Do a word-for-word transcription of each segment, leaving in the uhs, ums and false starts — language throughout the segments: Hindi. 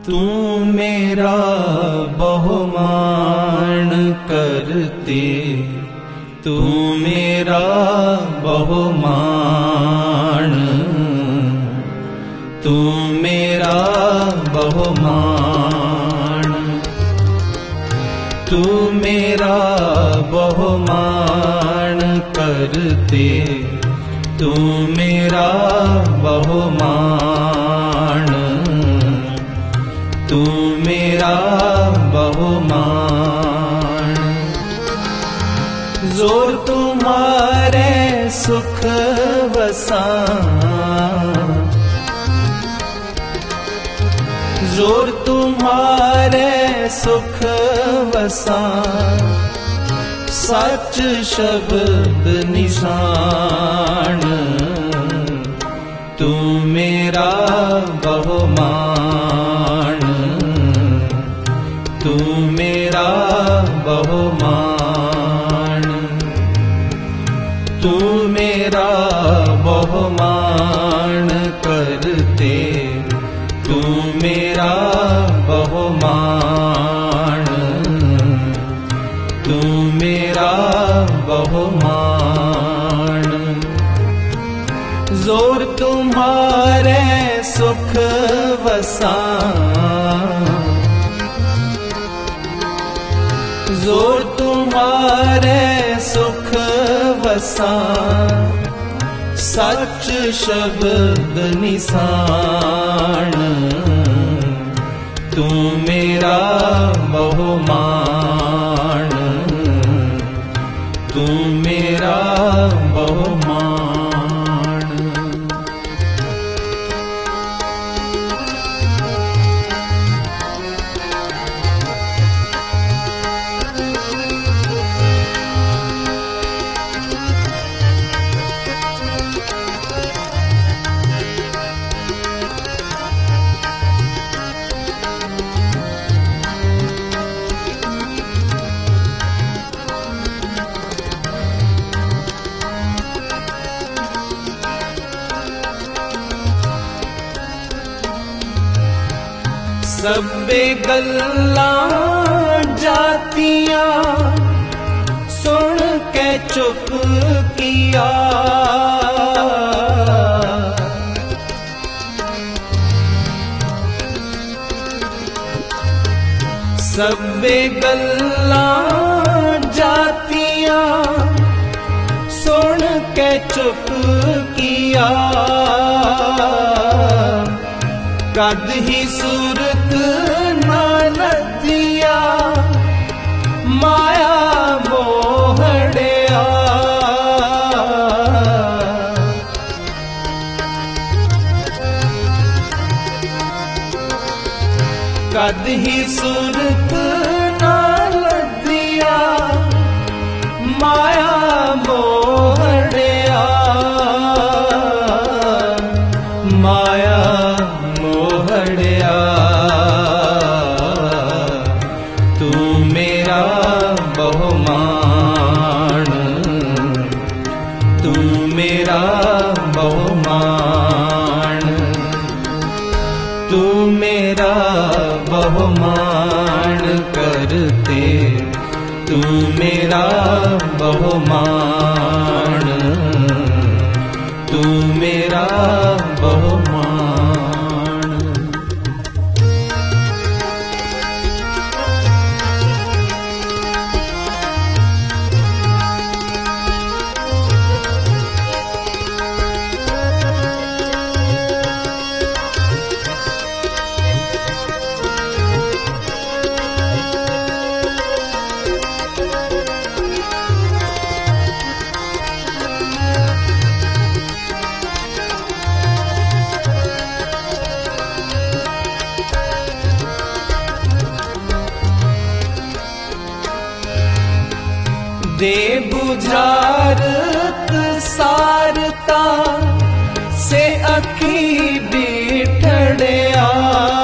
तू मेरा बहुमान करते, तू मेरा बहुमान, तू मेरा बहुमान, तू मेरा बहुमान करते, तू मेरा बहुमान, तू मेरा बहुमान। जोर तुम्हारे सुख वसा, जोर तुम्हारे सुख वसा, सच शब्द निशान, तू मेरा बहुमान, तू मेरा बहुमान, तू मेरा बहुमान करते, तू मेरा बहुमान, तू मेरा बहुमान। जोर तुम्हारे सुख वसा, जोर तुम्हारे सुख वसा, सच शब्द निशान, तू मेरा बहुमान, तू मेरा बहुमान। सबे गल्लां जातियां सुन के चुप किया, सबे गल्लां जातियां सुन के चुप किया, कद ही सूरत ना लदिया माया मोहड़िया, कद ही सूरत ना लदिया माया मोहड़िया, माया मोहड़िया। तू मेरा बहुमान, तू मेरा बहुमान, तू मेरा बहुमान करते, तू मेरा बहुमान, तू मेरा बहुमान। दे बुझारत सारता से अखी बिठड़िया,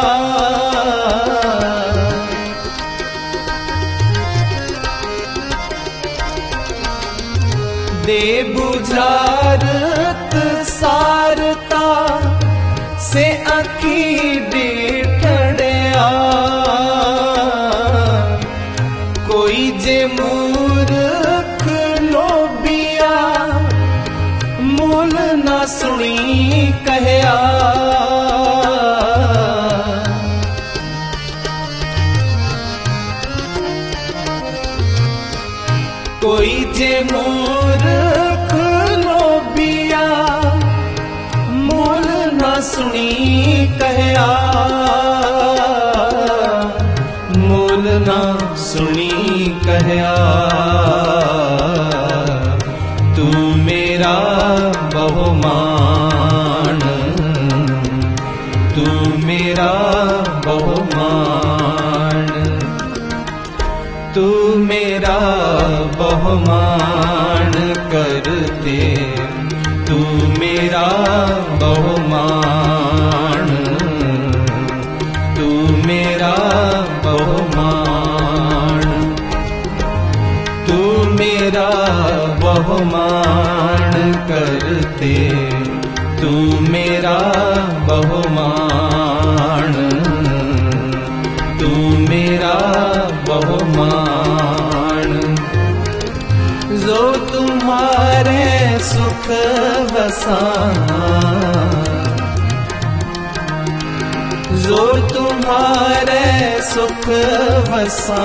दे बुझारत सारता से अखी बिठड़िया, जे मूर्ख लोबिया मूल ना सुनी कहया, मूल ना सुनी कहया। तू मेरा बहुमान, तू मेरा बहुमान, तू मेरा बहुमान करते, तू मेरा बहुमान, तू मेरा बहुमान, तू मेरा बहुमान करते, तू मेरा बहुमान, तू मेरा बहुमान। जो तुम्हारे सुख बसाना, जो तुम्हारे सुख बसा,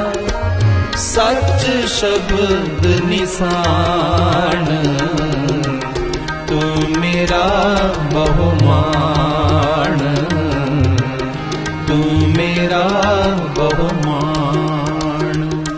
सच शब्द निशान, तू मेरा बहुमान, तू मेरा बहुमान।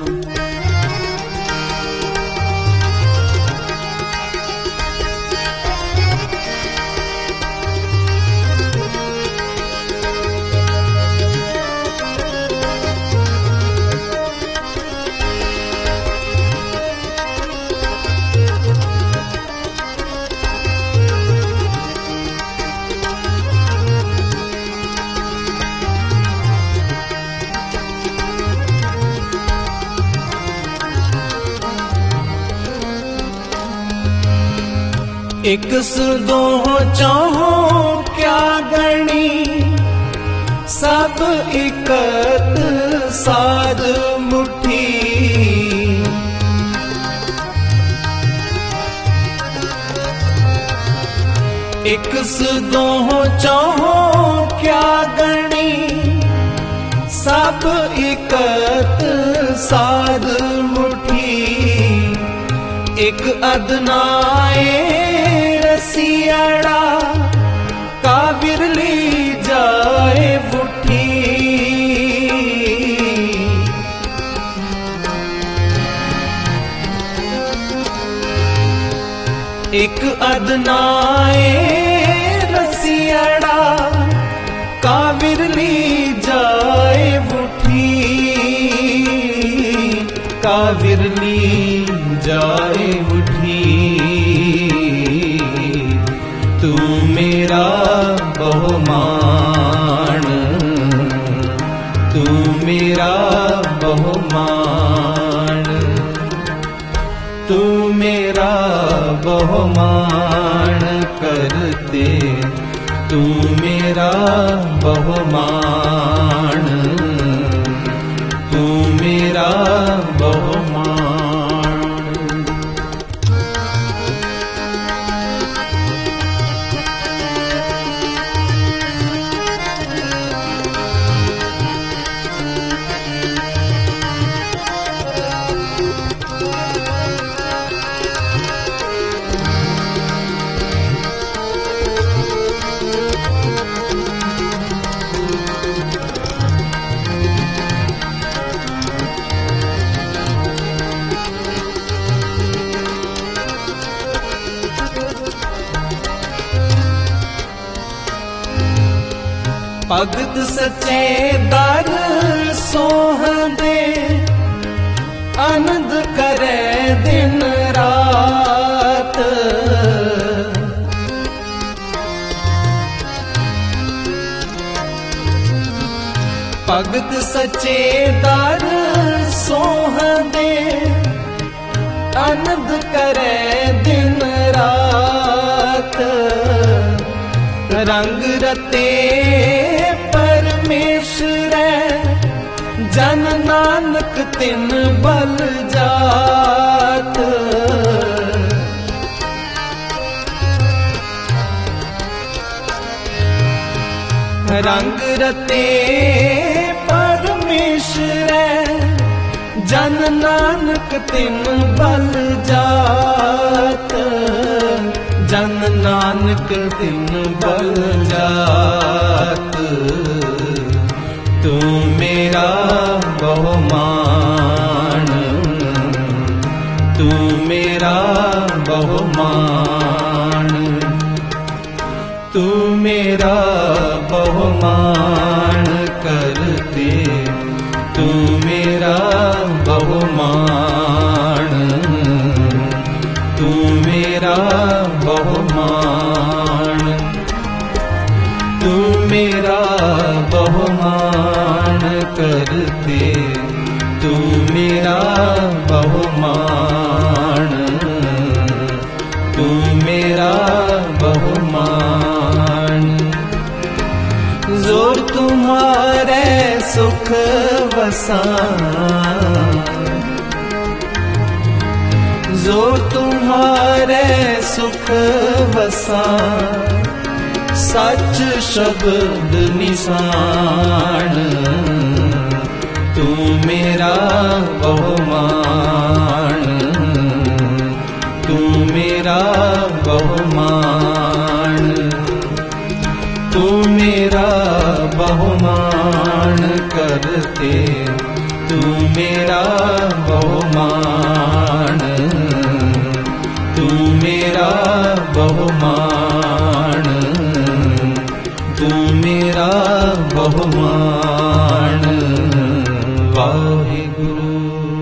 एक सुदो चाहो क्या गणी, सब इकत साध मुठी। एक सुदो चाहो क्या गणी, सब इकत साध मुठी। एक अदनाए रसियाड़ा का बिरली जाए बुठी। एक अदनाए रसियाड़ा का बिरली जाए बुठी, का बिरली जाए उठी। तू मेरा बहुमान, तू मेरा बहुमान, तू मेरा बहुमान करते, तू मेरा बहुमान, तू मेरा बहुमान। भगत सच्चे दर सोहदे, आनंद करे दिन रात। भगत सच्चे दर सोहदे, आनंद करे दिन रात। रंग रते परमेश्वर, जन नानक तिन बल जात। रंग रते परमेश्वर, जन नानक तिन बल जात, जन नानक तिन बल जात। तू मेरा बहुमान, तू मेरा बहुमान, तू मेरा बहुमान करते, तू मेरा बहुमान, तू मेरा बहुमान, तू मेरा बहुमान करते, तू मेरा बहुमान, तू मेरा बहुमान। जोर तुम्हारे सुख वसान, जोर तुम्हारे सुख वसान, सच शब्द निशान। तू मेरा बहुमान, तू मेरा बहुमान, तू मेरा बहुमान करते, तू मेरा बहुमान, तू मेरा बहुमान, तू मेरा बहुमान। वाहिगुरु।